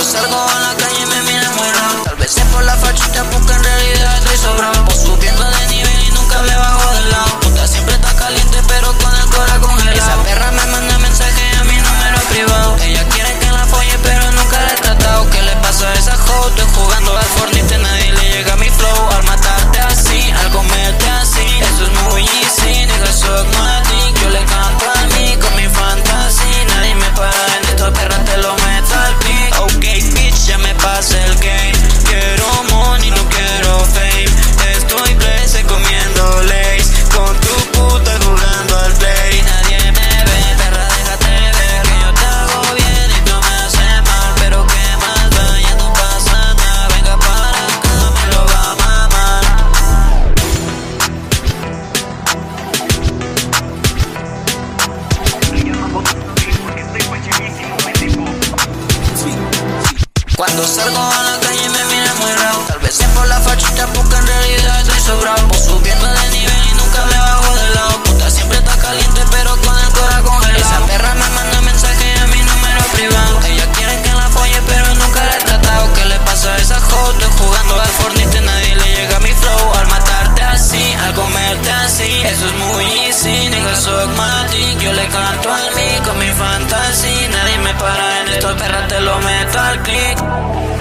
Cuando salgo a la calle me miran muy raro. Tal vez es por la fachita porque en realidad estoy sobrado. Voy subiendo de nivel y nunca le bajo del lado. Puta siempre está caliente pero con el corazón congelado. Esa perra me manda mensajes a mi número privado. Ella quiere que la folle pero nunca la he tratado. ¿Qué le pasa a esa hoe? Estoy jugando al Fortnite, nadie le llega a mi flow. Al matarte así, al comerte así, eso es muy easy. Nigga, soy Matic, yo le canto a mí con mi fantasía. Nadie me para en esto, perra te lo meto al click. Ok, bitch, ya me pasé el game. Quiero money, no quiero fame. Estoy blessed comiendo lays. Con tu puta jugando al play. Nadie me ve, perra, déjate ver. Que yo te hago bien y tú me haces mal. Pero que más da, ya no pasa nada. Venga para acá, me lo va a mamar. Cuando salgo a la calle me miran muy raro. Tal vez es por la fachita porque en realidad estoy sobrado. Voy subiendo de nivel y nunca me bajo de lado. Puta siempre está caliente pero con el corazón congelado. Esa perra me manda mensajes a mi número privado. Ella quiere que la folle pero nunca la he tratado. ¿Qué le pasa a esa hoe? Estoy jugando al Fortnite, nadie le llega a mi flow. Al matarte así, al comerte así, eso es muy easy. Nigga, soy Matic, yo le canto al mí con mi fantasía. Nadie me para en esto, perra te lo meto al click.